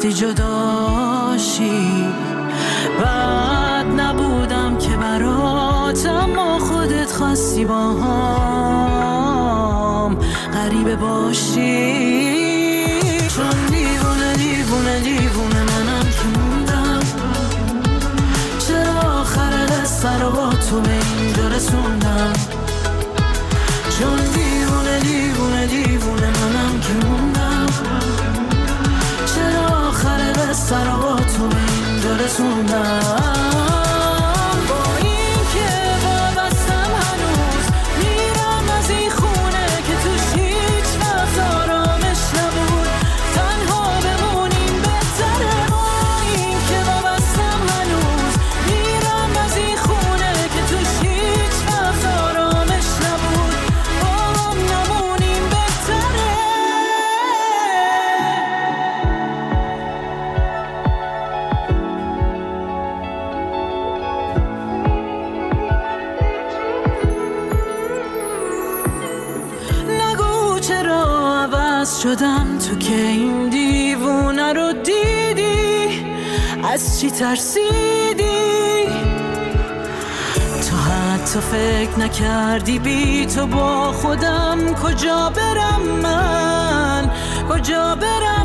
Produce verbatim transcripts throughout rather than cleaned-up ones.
وقتی جداشی. بعد نبودم که برات، اما خودت خواستی با هم غریبه باشی. چون دیوونه دیوونه دیوونه منم که موندم، چرا آخر قصه رو با تو به اینجا رسوندم. چون دیوونه دیوونه دیوونه منم که موندم، چرا آخر قصه رو با تو به اینجا رسوندم. با این که وابستم هنوز میرم از این خونه که توش هیچ وقت آرامش نبود، تنها بمونیم بهتره. با این که وابستم هنوز میرم از این خونه که توش هیچ وقت آرامش نبود، با هم نمونیم بهتره. نگو چرا عوض شدم، تو که این دیوونه رو دیدی، از چی ترسیدی؟ تو حتی فکر نکردی بی تو با خودم کجا برم من، کجا برم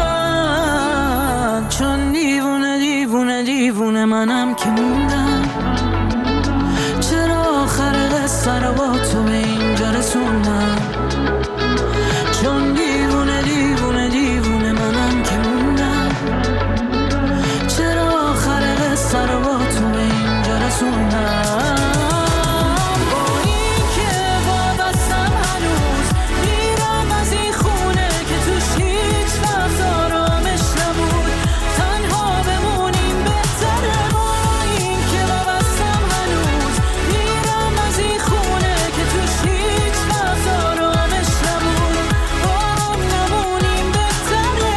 من. چون دیوونه دیوونه دیوونه منم که موندم، چرا آخر قصه رو با تو به اینجا رسوندم. چون دیوونه دیوونه دیوونه منم که موندم، چرا آخر قصه رو با تو به اینجا رسوندم. با این که وابستم هنوز میرم از این خونه که توش هیچ وقت آرامش نبود، تنها بمونیم بهتره. با این که وابستم هنوز میرم از این خونه که توش هیچ وقت آرامش نبود، با هم نمونیم بهتره.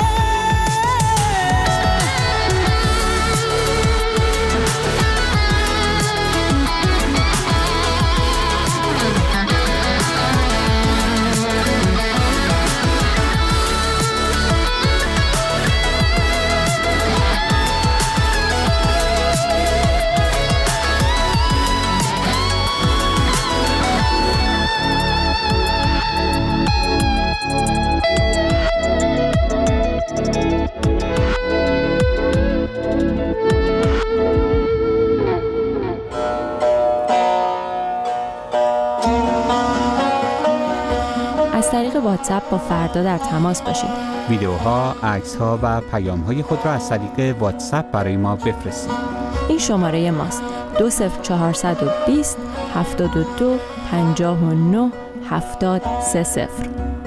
از طریق واتساپ با فردا در تماس باشید. ویدیوها، عکس‌ها و پیام‌های خود را از طریق واتساپ برای ما بفرستید. این شماره ماست: دو صفر چهارصد و بیست هفتاد و دو پنجاه و نه هفتاد سه صفر.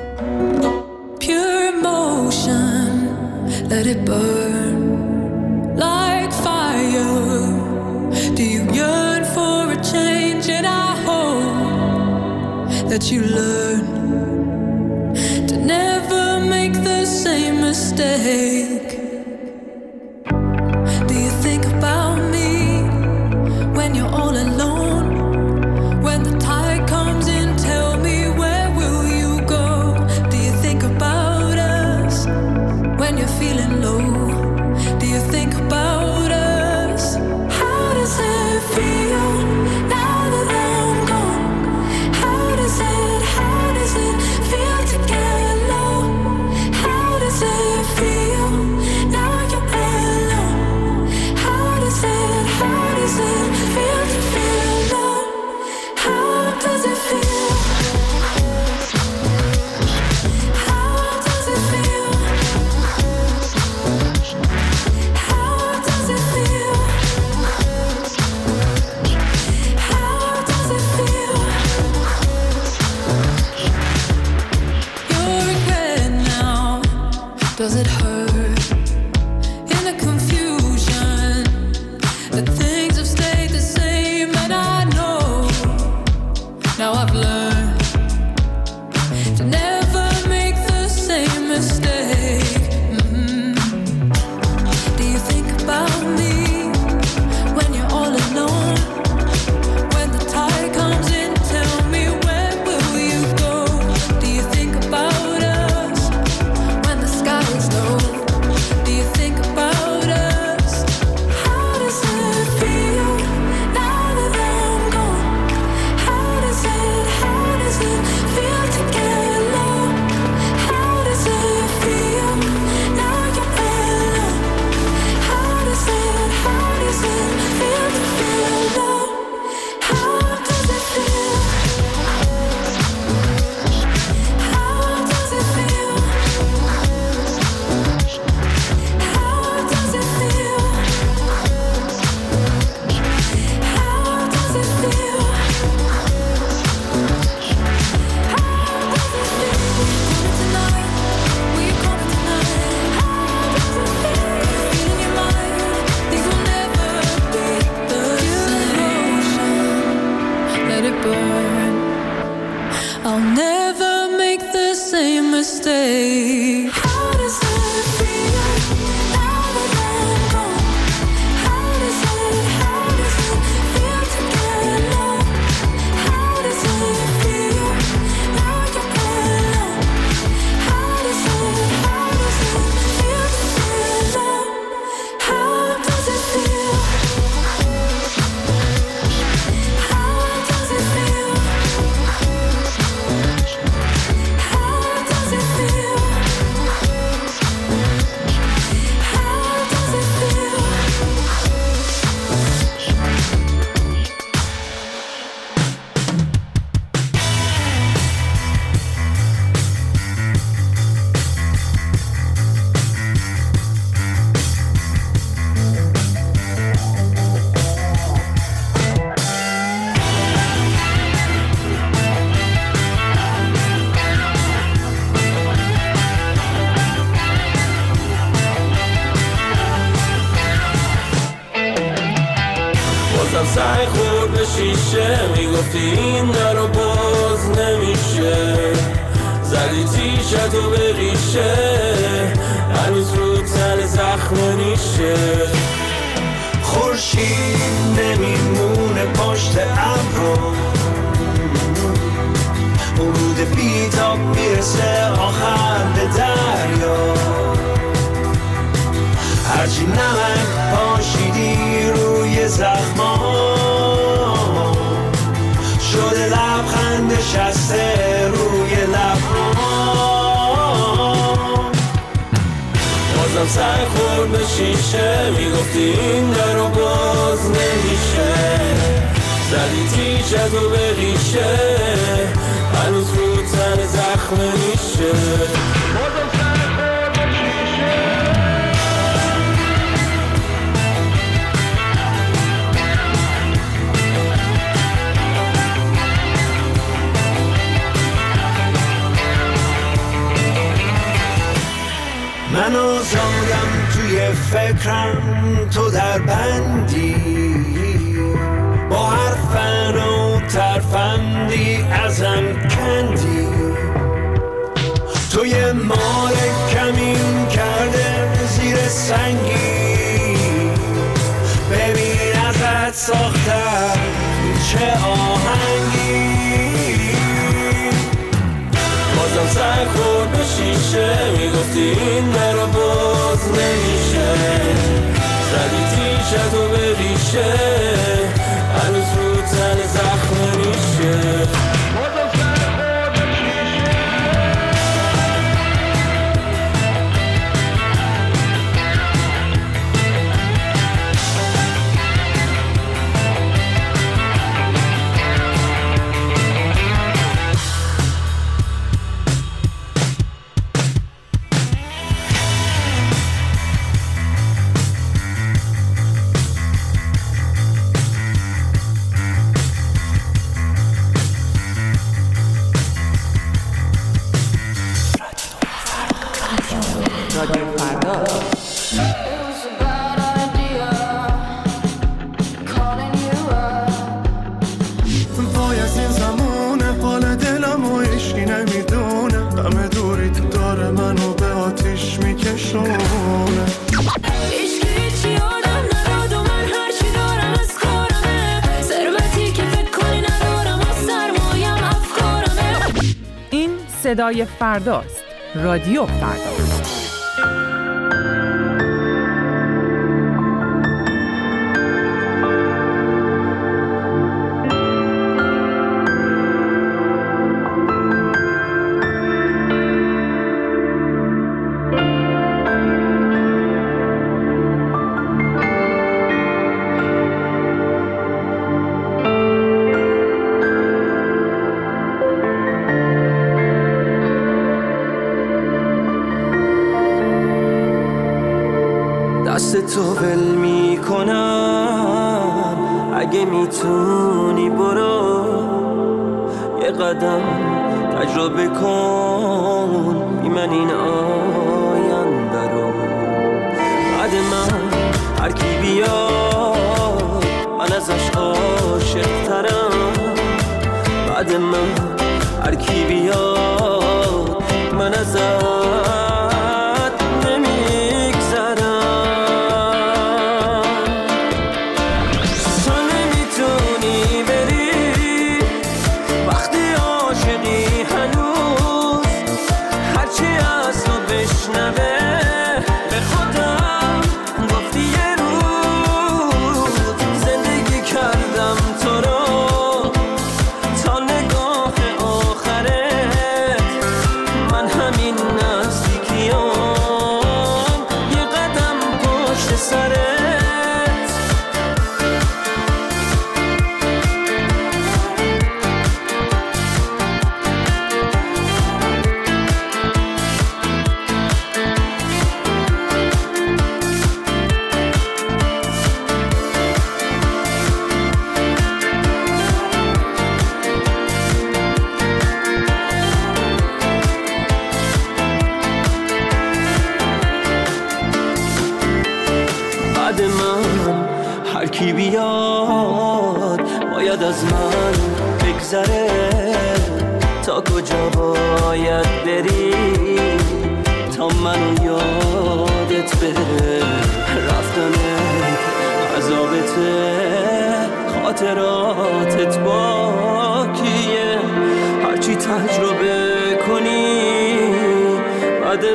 Pure emotion, let it burn like fire. Do you yearn for a change? And I hope that you learn to never make the same mistake. Do you think about me when you're all alone? When the tide comes in, tell me, where will you go? Do you think about us when you're feeling low? Do you think about us? How does it feel now that I'm gone? How does it, how does it feel to get low? How does it feel I'll never make the same mistake. How does it feel now that I'm gone? How does it, how does it feel to get alone? How does it feel now you're alone? How does it, how does it feel to feel alone? How does it feel? How does it feel? How does it feel? How does it feel? بازم سعی خورد به شیشه میگفتی این در رو باز نمیشه زدی تیشتو به ریشه هنوز رو تن زخم نیشه خورشید نمیمونه پشت ابرو ورود بیتاب میرسه آخر به دریا هرچی نمک پاشیدی روی زخما شده لبخند نشسته روی لبها بازم سر خورد به شیشه میگفتی این در رو باز نمیشه زدی تیشتو به ریشه هنوز رو تن زخم نیشه بازم سر خورد به شیشه من آزادم توی فکرم تو در بندی با هر فن و ترفندی ازم کندی توی مال کمین کرده زیر سنگی ببین ازت ساختم چه آهنگی بازم سر خورد به شیشه میگفتی این مرا باز نمیشه زدی تیشتو به ریشه هنوز رو تن زخم نیشه بازم سر خورد به شیشه صدای فرداست. رادیو فردا. دست تو ول میکنم اگه میتونی برو یه قدم تجربه کن بی من این آینده رو بعد من هر کی بیاد من ازش عاشق ترم بعد من هر کی بیاد من ازت کی بیاد باید از من بگذره تا کجا باید بری تا منو یادت بره رفتنت عذابته خاطراتت باکیه هرچی تجربه کنی بعد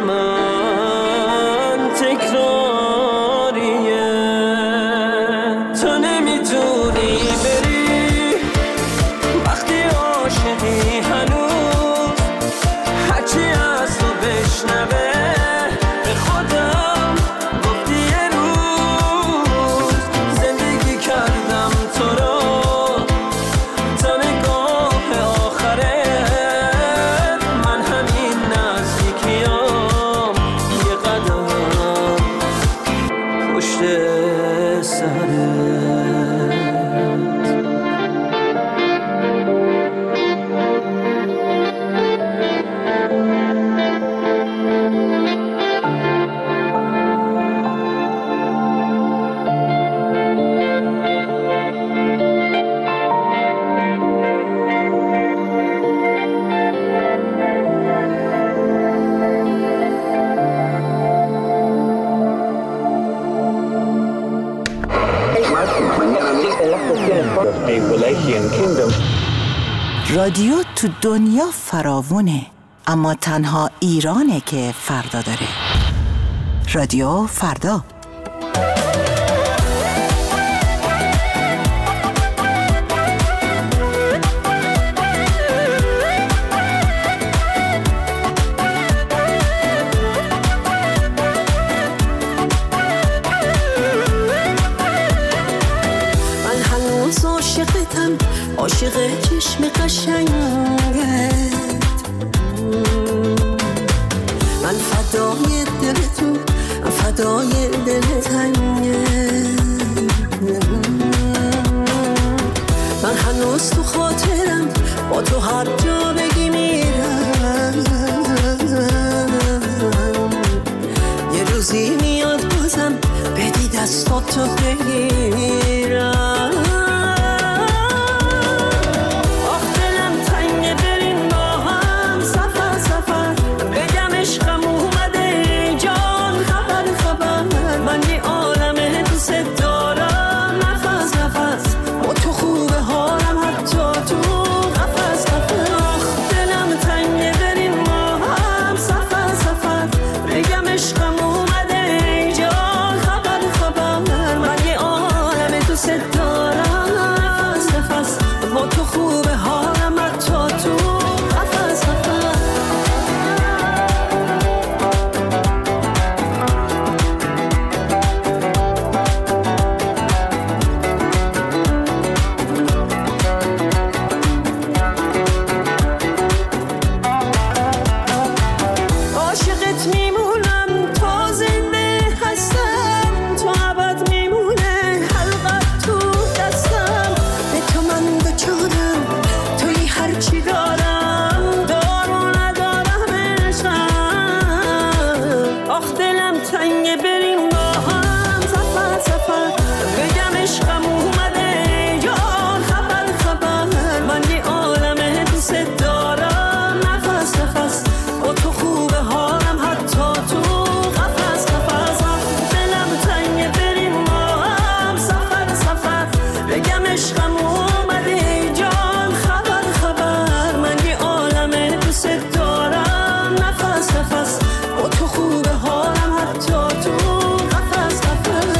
من تکراریه رادیو تو دنیا فراوونه، اما تنها ایرانه که فردا داره. رادیو فردا. عاشق چشم قشنگت، من فدای دل تو، فدای دل تنگت، من هنوز تو خاطرم با تو هر جا بگی میرم، یه روزی میاد بازم بدی دستاتو بگیرم. عشقم اومده اینجا خبر خبر من یه عشقم اومده جان خبر خبر من یه عالمه دوست دارم نفس نفس با تو خوبه حالم حتی تو قفس قفس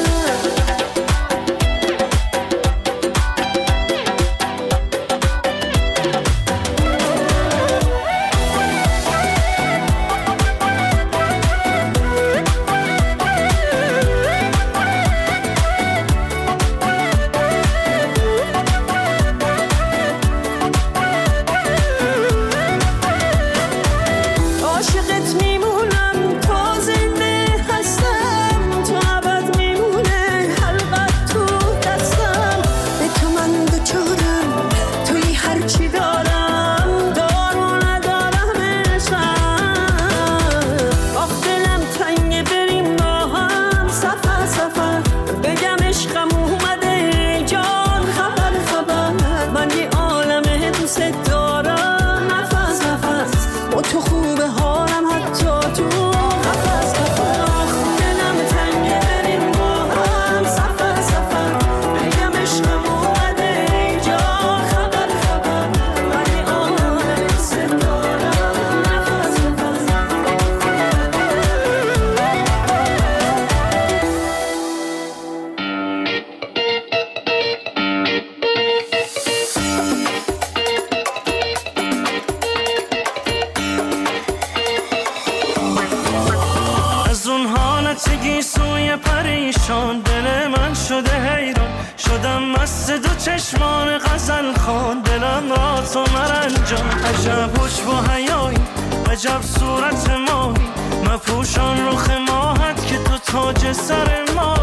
عجب صورت ماهی مپوشان رخ ماهت که تو تاج سر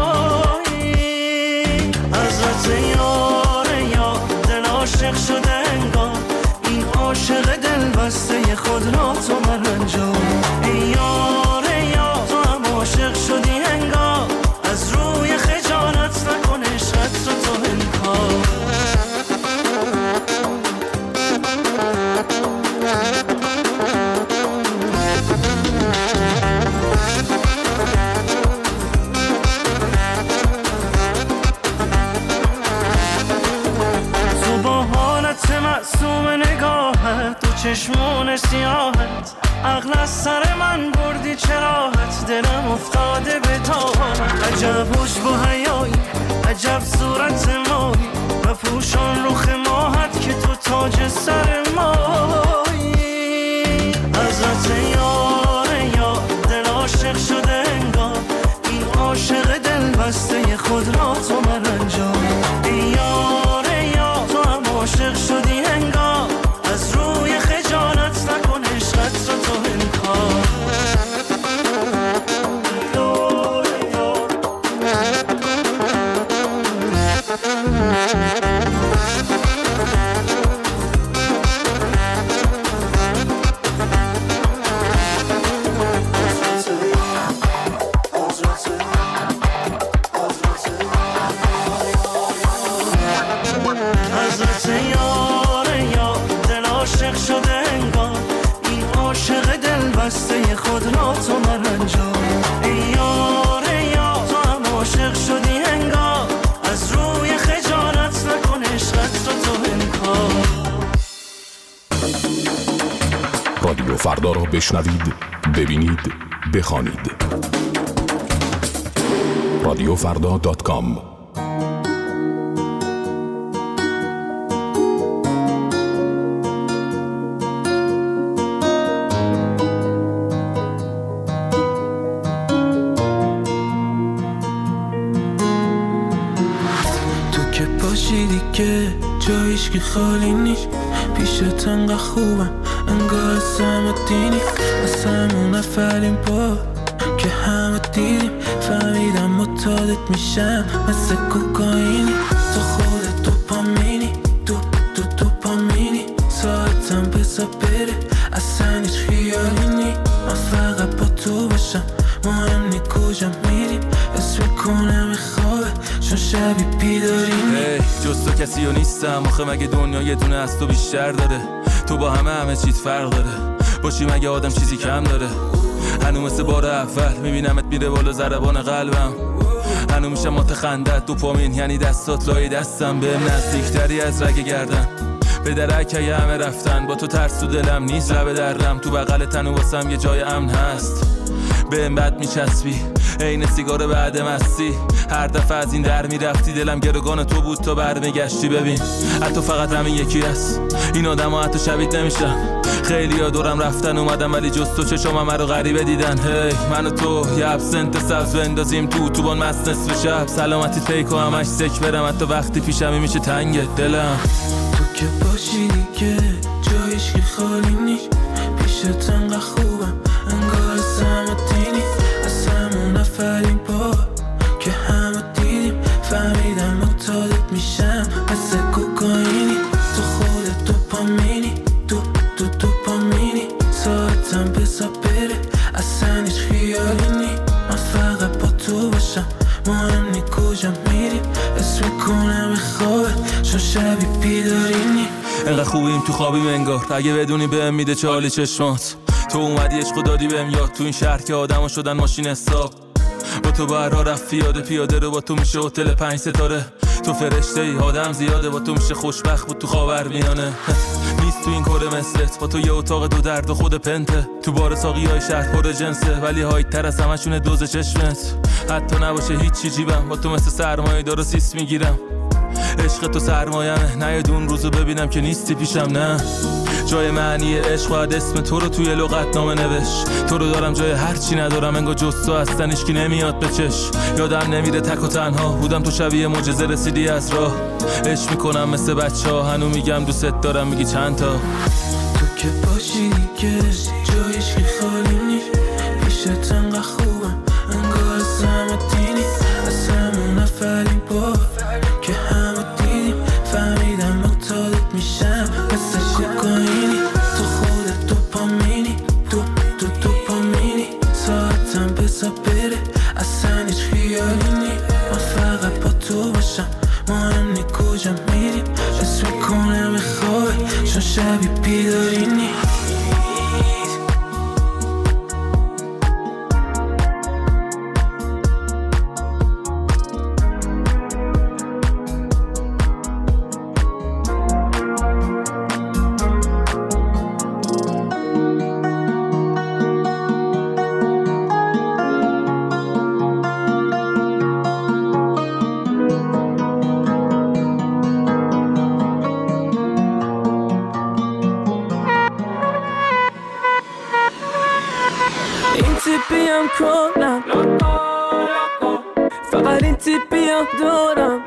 ماهی حضرت یاره یا دل عاشق شده انگار این عاشق دل بسته خود را تو مرنجان ای یاره یا تو هم عاشق شدی انگار از روی خجالت نکن عشقت رو تو انکار معصوم نگاهت تو چشمون سیاهت عقل از سر من بردی چراحت دلم افتاده به تاهت عجب خوش با حیایی عجب صورت ماهی و پوشان رخ ماهت که تو تاج سر ماهی حضرت یاره یا دل عاشق شده انگار این عاشق دل بسته خود را تو مرنجان ای یاره یا تو هم عاشق شدی انگار از روی خجالت نکن عشقت رو تو انکار بسته خود را تو مرنجان ای یاره یا تو هم عاشق شدی انگار از روی خجالت نکن عشقت رو تو انکار رادیو فردا را بشنوید ببینید بخوانید رادیو فردا دات کام که جایش که خالی نیست پیشت انقدر خوبم انگار اسم دینی از همون اولین بار که همه دیدیم فهمیدم متعادت میشم مثل کوکائینی تو خودت دوپامینی دو دو دوپامینی ساعتم بزا بره اصلا هیچ خیالی نی من فقط با تو باشم مهم نی کجا میریم اسم کنم خوابه چون شبی بیداریم hey, جز تو کسی رو نیستم آخه مگه دنیا یه دونه از تو بیشتر داره تو با همه همه چیز فرق داره باشی مگه آدم چیزی کم داره هنو مثل بار اول میبینمت میره بالا ضربان قلبم هنو میشه متخندت دوپامین یعنی دستات لای دستم به نزدیکتری از رگ گردن به درک یه همه رفتن با تو ترس تو دلم نیست لب دردم تو بغل تنو واسم یه جای امن هست به بد میچسبی عین سیگار بعد مستی هر دفعه از این در میرفتی دلم گروگان تو بود تا برمیگشتی ببین حتی فقط همین یکی هست این آدم ها حتی شبیه نمیشم خیلی ها دورم رفتن اومدم ولی جز تو چشم همه رو غریبه دیدن هی من و تو یه ابسنت سبز بندازیم تو تو بان مست نصف شب سلامتی پیکو همش سک برم حتی وقتی پیشمی میشه تنگ دلم تو که باشی دیگه جایش که خالی نیست پیشت انقدر خوبم انگار سمتینی از همون نفرین با که همه دیدیم فهمیدم مقتادت میشم مثل کوکائینی تو خودت دوپامینی تو تو دوپامینی ساعتم بزا بره اصلا هیچ خیالی نی من فقط با تو باشم مهم نی کجا میریم اسم میکنم خوابه چون شبی بیدارینی انقدر خوبیم تو خوابیم انگار اگه بدونی بهم میده چالی چشمات تو اومدی عشق دادی بهم یاد تو این شهر که آدمو شدن ماشین حساب با تو برا رفت پیاده پیاده رو با تو میشه هتل پنج ستاره تو فرشته ای آدم زیاده با تو میشه خوشبخت بود تو خاورمیانه نیست تو این کره مثلت با تو یه اتاق دو درد و خود پنته تو بار ساقی های شهر پر جنسه ولی هایت تر از همشونه دوز چشمت حتی نباشه هیچی جیبم با تو مثل سرمایه دارو سیس میگیرم عشق تو سرمایمه نه یه دون روزو ببینم که نیستی پیشم نه جای معنی عشق باید اسم تو رو توی لغت نامه نوش تو رو دارم جای هرچی ندارم انگار جز تو هستن اشکی نمیاد به چش یادم نمیره تک و تنها بودم تو شبیه معجزه رسیدی از راه عشق میکنم مثل بچه ها هنو میگم دوست دارم میگی چند تا تو که باشی دیگه جایش که خالی نیست پیشت انقدر خوبم انگار سمتینی از همون نفرین با که همه دیدیم فهمیدم مقتادت میشم مثل کوکائینی تو خودت دوپامینی تو تو دوپامینی ساعتم بزا بره اصلا هیچ خیالی نی من فقط با تو باشم مهم نی کجا میریم اسم میکنم خوابه چون شبی بیدارینی تیپیم کنم فقط این تیپیم دارم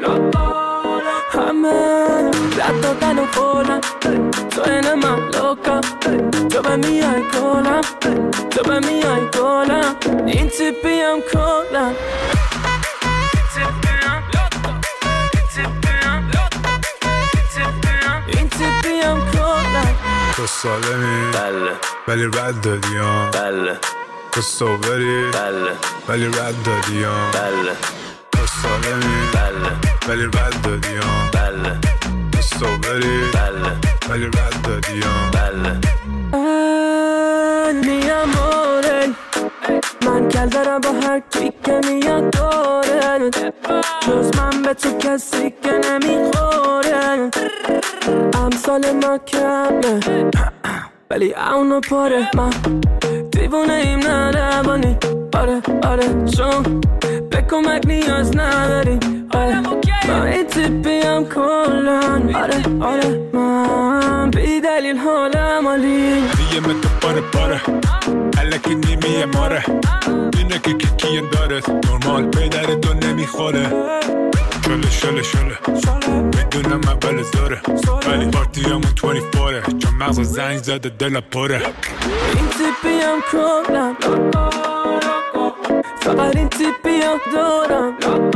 همه رد دادن و خولم تو این من لوکم تو به میای گلم تو به میای گلم این تیپیم کنم این تیپیم کنم تو سالمی بله ولی رد دادیم بله تو صوبری بله ولی رد دادیم بله تو سالمی بله ولی رد دادیم بله تو صوبری بله ولی رد دادیم بله می اموره من کل دارم با هر کی که میاد داره جز من به تو کسی که نمیخوره امثال ما کمه ولی اونو پاره من دیوونه ایم نه روانی آره آره چون به کمک نیاز نداریم آره من این تیپیم کلن آره آره من بی دلیل حالم عالی دیگه متو پاره پاره الکی نیمیه ماره اینه که کیکیه داره نرمال پیدر تو نمیخوره شله شله شله میدونم اول زاره ولی پارتی همون بیست و چهاره چون مغز زنگ زده دل پره این تیپیم کلن فقط این تیپیم دارم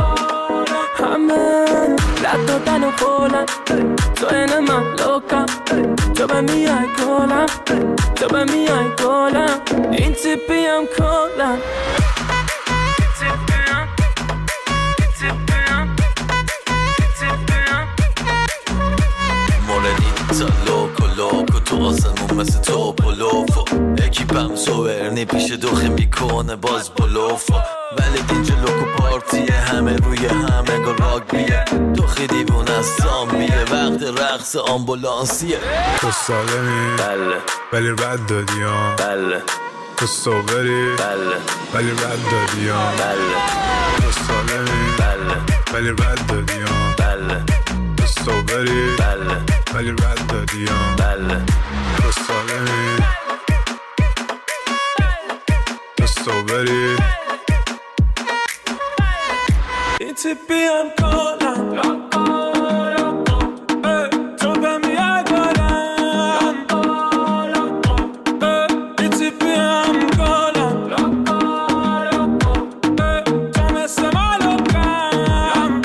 همه رد دادن و خولم تو این من لوکم تو به میای گلم تو به میای گلم این تیپیم کلن مولنیتا لوکو لوکو تو آسمون مثل تو پلوفو اکی قلبم سوورنی پیش دوخی میکنه باز بلوفا، ولی اینجا لوکو پارتیه، همه روی هم انگار راگبیه، دوخی دیوون از زامبیه، وقت رقص آمبولانسیه. تو سالمی بله ولی رد دادیم بله، تو سوبری بله ولی رد دادیم بله، تو سالمی بله ولی رد دادیم بله، تو سوبری بله ولی رد دادیم بله، تو سالمی تو سوبری. این تیپی هم کالم تو به میاد بالم، این تیپی هم کالم تو مثل مالوکم،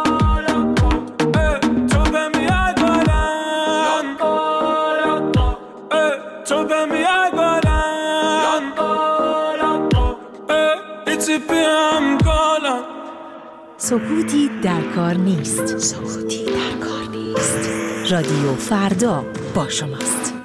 تو به میاد بالم، تو به میاد بالم، این تیپی هم کالم. سکوتی در کار نیست. سکوتی در کار نیست. رادیو فردا با شماست.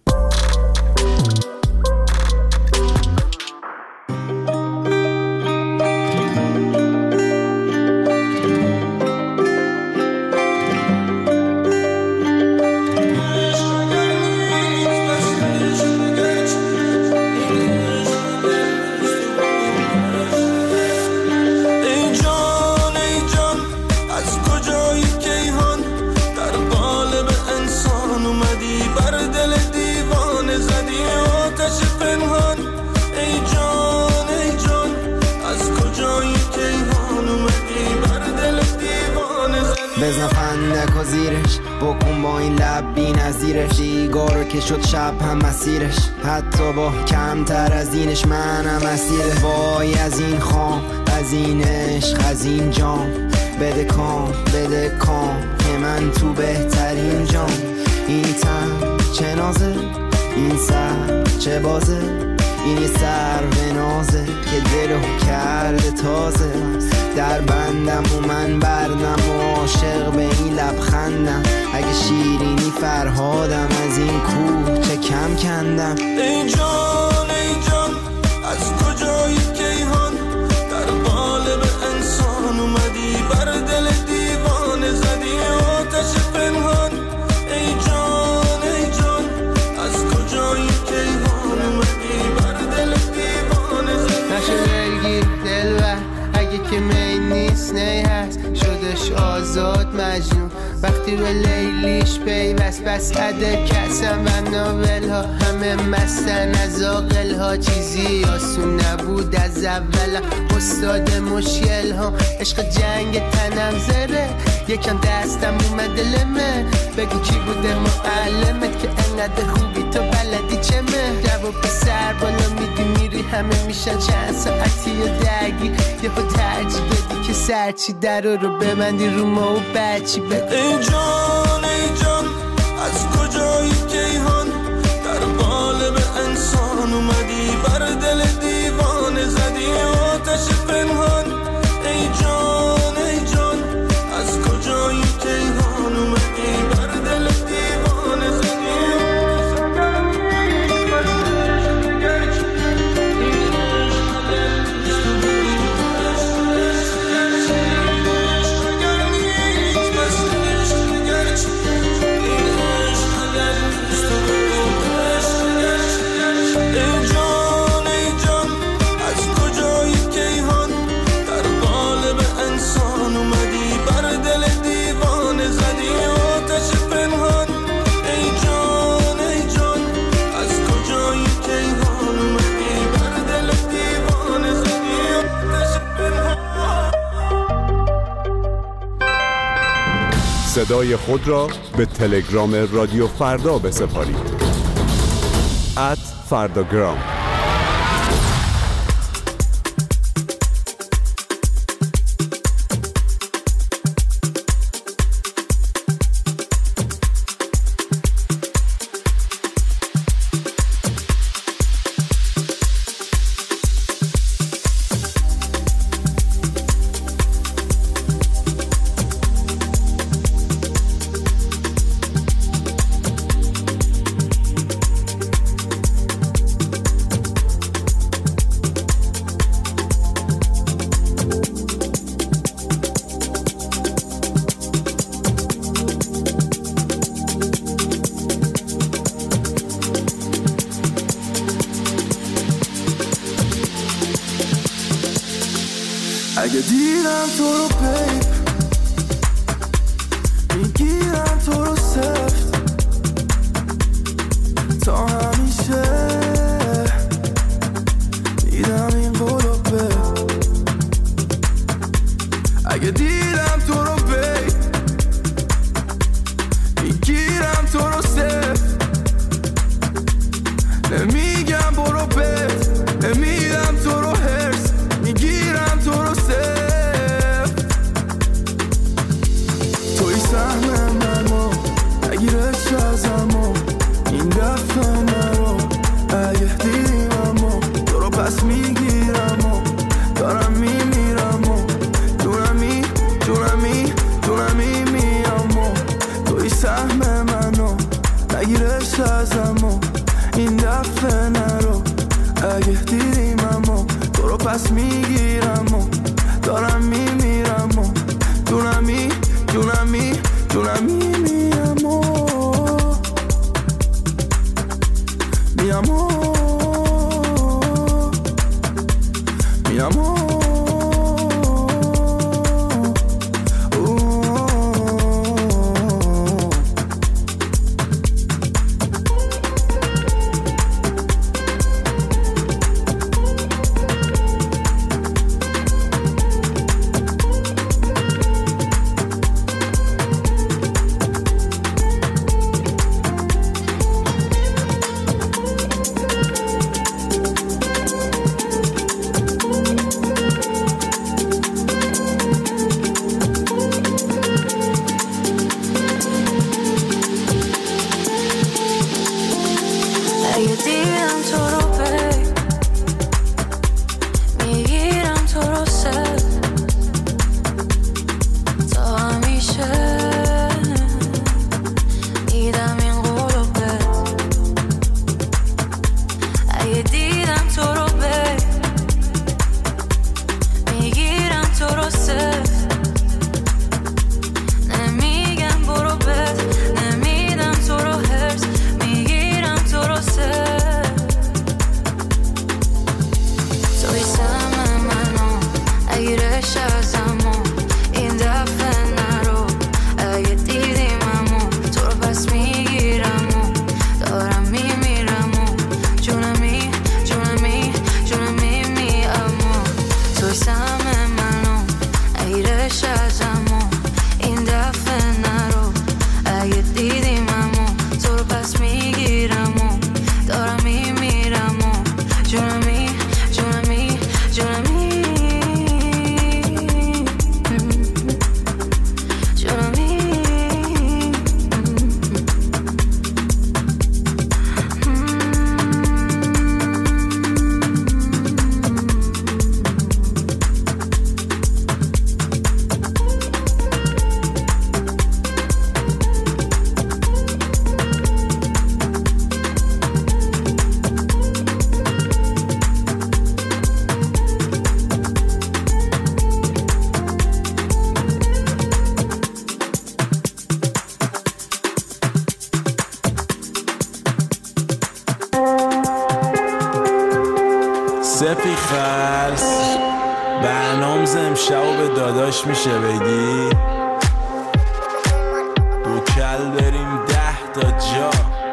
بزن فندک و زیرش بکن با این لب بی نظیرش، دیگارو که شد شب هم مسیرش، حتی با کمتر از اینش منم اسیره. وای از این خام، از این عشق، از این جام، بده کام بده کام که من تو بهترین جام. این تن چه نازه، این سر چه بازه، این یه سر و نازه که دلو کرده تازه. در بندم و من بردم و عاشق به این لبخندم، اگه شیرینی فرهادم از این کوه چه کم کندم. ای جان ای جان از کجایی کیهان، در قالب انسان اومدی بر دل دیوانه زدی آتش پنهان. ای جان ای جان از کجایی کیهان اومدی بر دل دیوانه زدی. نشه دلگیر دلبر اگه که می نیست نی هست، شدش آزاد مجنون وقتی رو لیلیش پیوست. بس عده کسم و ناول ها همه مستن از آقل ها، چیزی آسون نبود از اول استاد مشکل ها. عشق جنگ تنم زره یکم دستم اومده لمه، بگو کی بوده معلمت که انقدر خوبی تو بلدی چمه. جواب سر بالا میدی میری همه میشن چند ساعتی و درگیر، یه خود ترجیح بدی که سرچی در رو ببندی رو ما و بچی بگو. ای جان ای جان از کجایی کیهان، در قالب انسان اومدی بر دل دیوانه زدی آتش پنهان. ای جان ای جان از کجایی کیهان اومدی بر دل دیوانه زدی. صدای خود را به تلگرام رادیو فردا بسپارید. ات فرداگرام. میگیرم تو رو بیب، میگیرم تو رو سفت تا همیشه، میدم این قولو بیب. اگه دیدم تو رو بیب، میگیرم تو رو سفت، نمیگم برو بیب، نمیدم تو رو هرس، میگیرم تو رو سفت. توی سهم منو نگیرش ازمو، این دفعه نرو اگه دیدیممو، تو رو پس میگیرم و دارم میمیرم و جونمی جونمی جونمی میام و توی سهم منو نگیرش ازمو، این دفعه نرو اگه دیدیممو، تو رو پس میگیرم و دارم میمیرم و جونمی جونمی جونمی میام و میام و میام و سپی خلص برنامز امشب به داداش میشه بگی دو کل بریم ده تا جا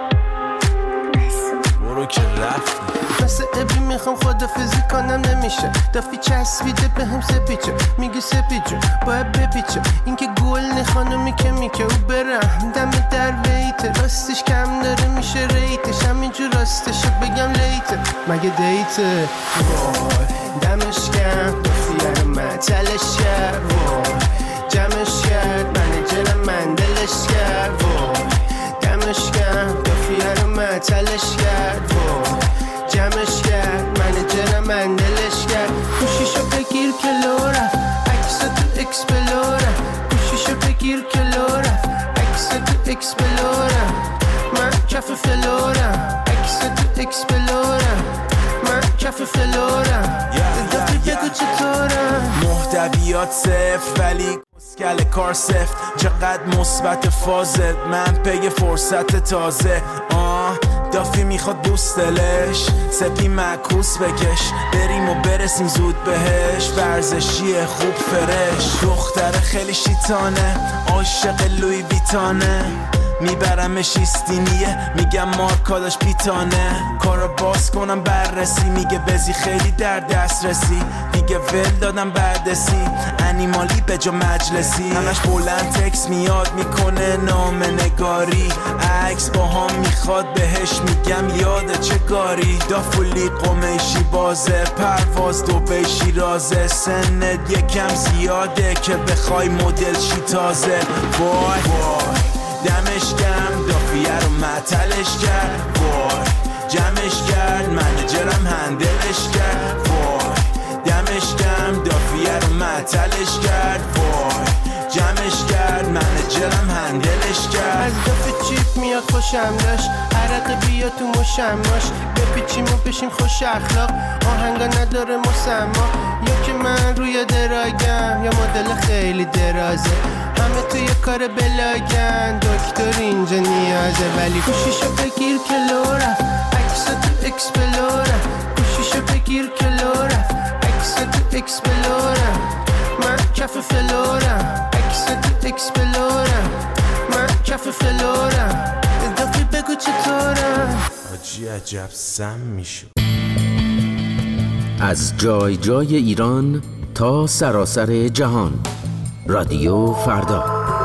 برو که رفتی مثل ابی میخوام خدافزی کنم نمیشه دافی چسبیده به هم سپیچه میگی سپیچه باید بپیچه این که گل نه خانومی که میکه او برم دم در ویته راستش کم داره میشه ریتش همینجور راستشو بگم لیته مگه دیته وای دمش کم دافیه من تلش کرد وای جمعش کرد منجر من دلش کرد وای دمش کم دافیه من تلش کرد وای جمعش کرد منجر من دلش کرد گوشیشو بگیر که لو رفت عکس تو اکس بلو رفت گوشیشو بگیر که لو رفت عکس تو اکس بلو رفت من کف فلورم عکس تو اکس بلو رفت من کف فلورم دفعی بگو چطورم محتویات صفر ولی اسکل کار سفت چقدر مثبت فازت من پی فرصت تازه آه دافی میخواد بوست دلش، سپی معکوس بکش، بریم و برسیم زود بهش. ورزشیه خوب فرش، دختر خیلی شیطانه، عاشق لوی ویتانه، میبرمش ایستینیه، میگم مارکاداش پیتانه. کارو باز کنم بررسی، میگه بزی خیلی در دست رسی، دیگه ول دادم بردسی، انیمالی به جا مجلسی. همش بلند تکس میاد میکنه نام نگاری، عکس با هم میخواد بهش، میگم یاده چه کاری. دافولی قمیشی بازه، پرواز دوبی شیرازه، سنت یکم زیاده که بخوای مدل شی تازه. وای وای دمش گرم، دافیه رو معطلش کرد، وای جمعش کرد، منجرم هندلش کرد، وای دمش گرم، دافیه رو معطلش کرد، وای جمعش کرد، منجرم هندلش کرد. از دافه چیپ میاد خوشم داشت، عرق بیا تو مشماش، بپیچیم و بشیم خوش اخلاق، آهنگا نداره مسما. یا که من روی دراگم یا مدل خیلی درازه، همه توی کار بلاگن، دکتر اینجا نیازه. ولی گوشیشو بگیر که لورف، عکسا تو اکسپلورم، گوشیشو بگیر که لورف، عکسا تو اکسپلورم، من کف فلورم، عکسا تو اکسپلورم، من کف فلورم. دافی بگو چطورم، آجی عجب سم میشو. از جای جای ایران تا سراسر جهان، رادیو فردا.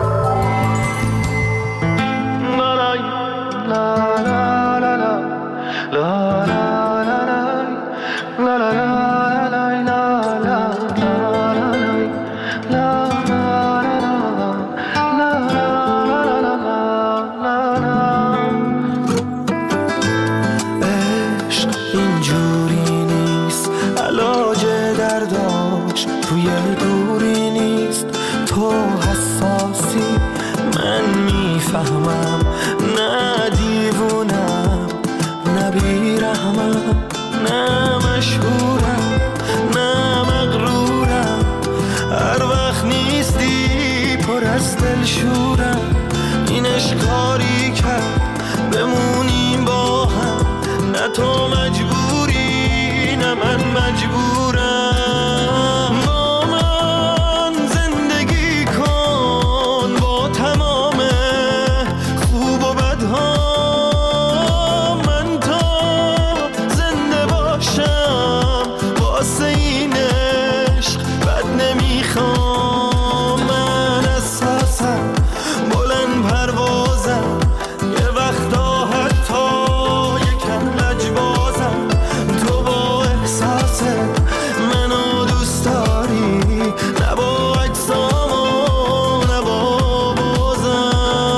عشق اینجوری نیست، علاج درداش توی دوری نیست. تو حساسی من میفهمم، نه دیوونم نه بیرحمم، نه مشهورم نه مغرورم. هر وقت نیستی پر از دلشورم، این اشکاری کرد بمونیم با هم، نه تو مجبوری نه من مجبورم. با من زندگی کن با تمام خوب و بدها، من تا زنده باشم واسه این عشق بد نمیخوام. من اساسم بلند پروازم، یه وقتا حتی یکم لجبازم. تو با احساست منو دوست داری، نه با اجسام و نه با بازم.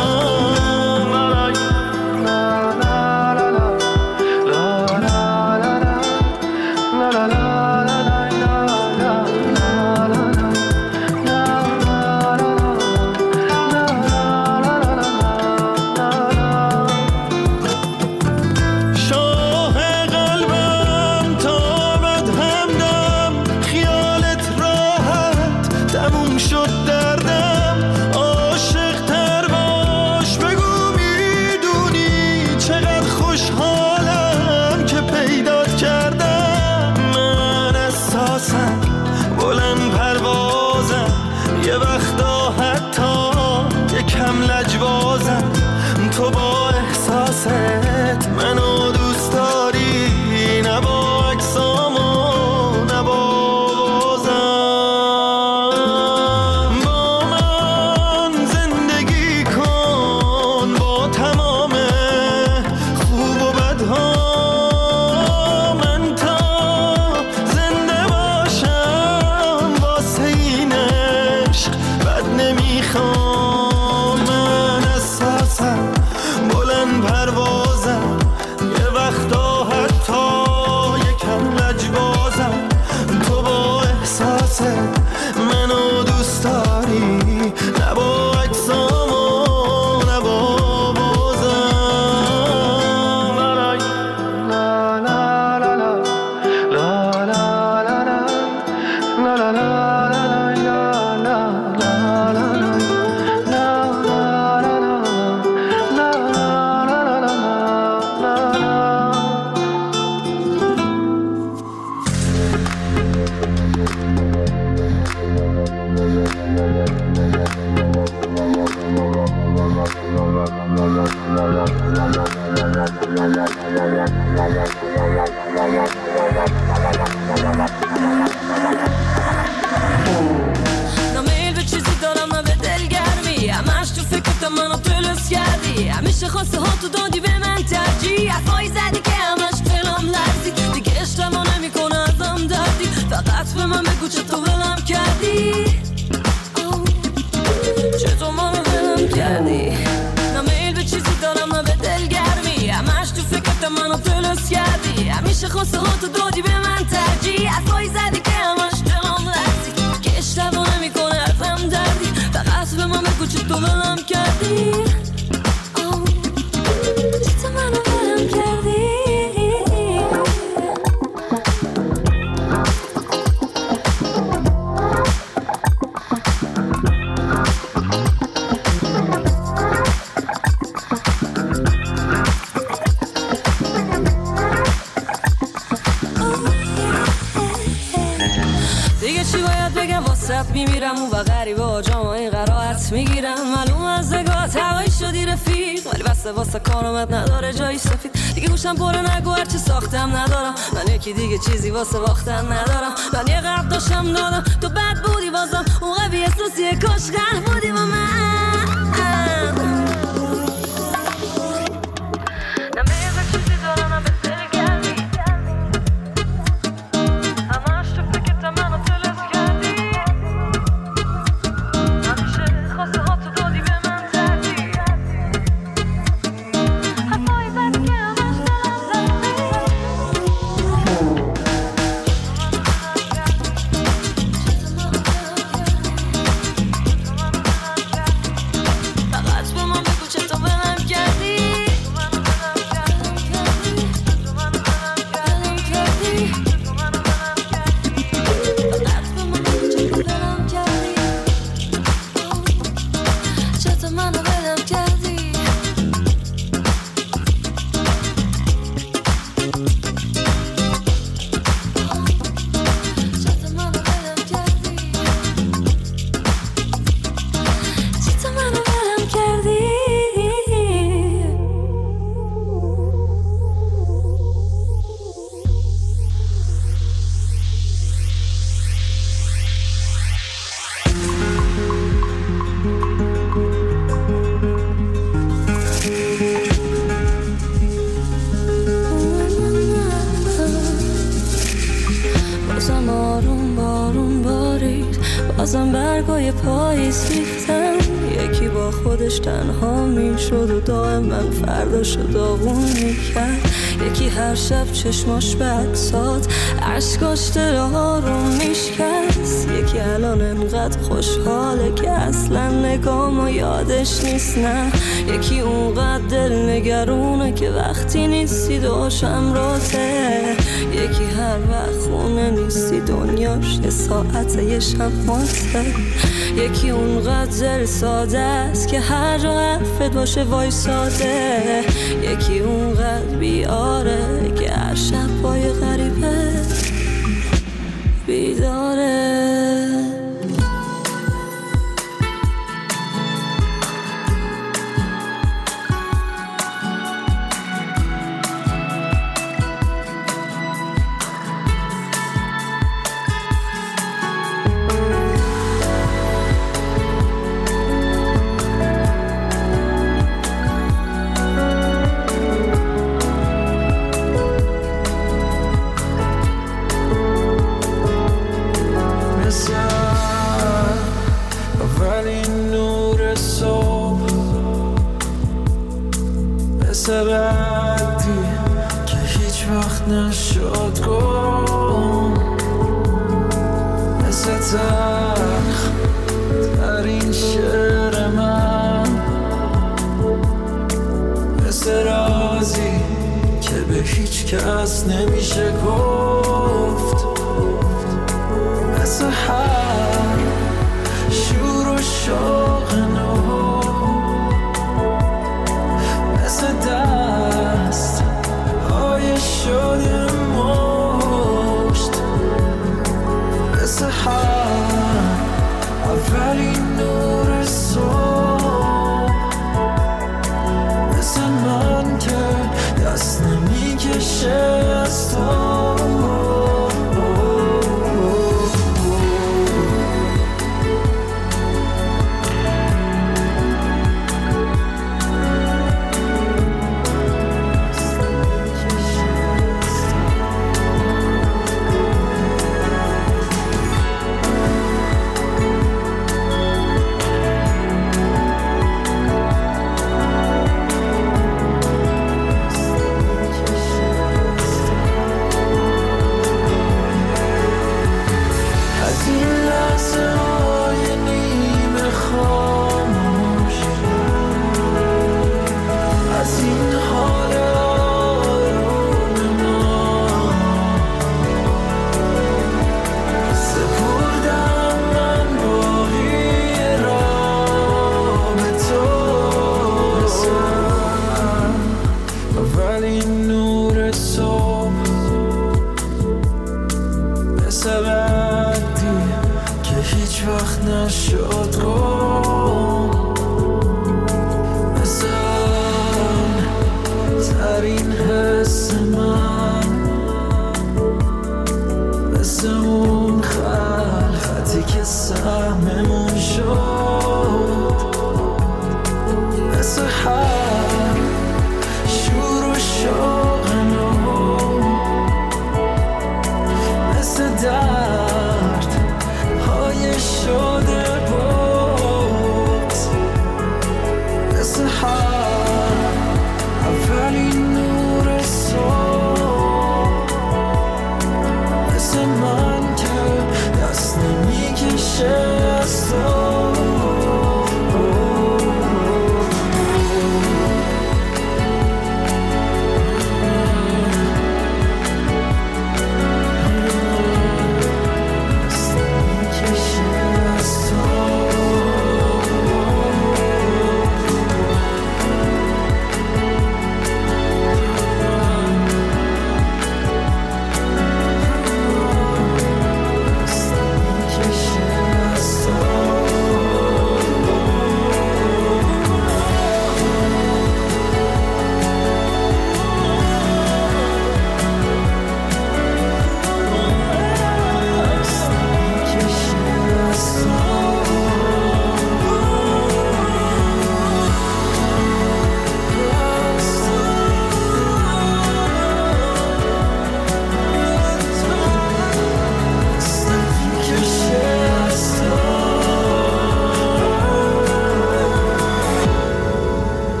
شاه قلبم تا بد همدم، خیالت راحت تموم شد دردم. عاشق تر باش بگو میدونی چقدر خوشحالم که پیدات کردم. من اساسم بلند پروازم، یه وقتا حتی یکم لجبازم. تو با احساست منو دوست داری، نه با اجسام و نه با بازم. با من زندگی کن با تمام خوب و بدها، من تا زنده باشم واسه این عشق بد نمیخوام. من اساسم نمیل به چیزی دارم نه به دلگرمی، همش تو فکرت منو دلس کردی، همیشه خواسته ها تو دادی به من ترجیح، حرفایی زدی که همش دلم لرزید، دیگه اشتباه نمیکنه ازم دردی، فقط به من بگو چطور ولم کردی، چطور منو ولم کردی. نمیل به چیزی دارم نه به دلگرمی، همش تو فکرت منو دلس کردی، همیشه خواسته ها تو دادی به من ترجیح، حرفایی زدی که همش دلم لرزید، که اشتباه نمیکنه ازم دردی، فقط به من بگو چطور ولم کردی، چطور منو ولم کردی. دیگه چی باید بگم واسه میمیرم اون و غریبه آجام و این قرائت میگیرم، معلوم از نگاه هوایی شدی رفیق، ولی بسته واسه کارامت نداره جایی سفید، دیگه گوشم پره نگو هرچی ساختم ندارم، من یکی دیگه چیزی واسه باختن ندارم، من یه قرب داشتم دادم تو بد بودی بازم اون قوی احساسیه کاش غرق بودی با من. بازم برگای پاییز ریختن، یکی با خودش تنها میشد و دائم من فرداشو داغون میکرد، یکی هر شب چشماش به عکسات عشقاش دلها رو میشکست، یکی الان انقدر خوشحاله که اصلا نگامو یادش نیست، نه یکی اونقدر دل نگرونه که وقتی نیستی داشم راته، یکی هر وقت خونه نیستی دنیاش یه ساعته یه شماته، یکی اونقدر دل ساده است که هر جا حرفت باشه وایساده، یکی اونقدر بیاره که هر شب پای غریبه بیداره. بعدی که هیچ وقت نشد گم، مثل تلخ در این شعر من، مثل رازی که به هیچ کس نمیشه گفت، مثل هر شور و شوق نو، مثل در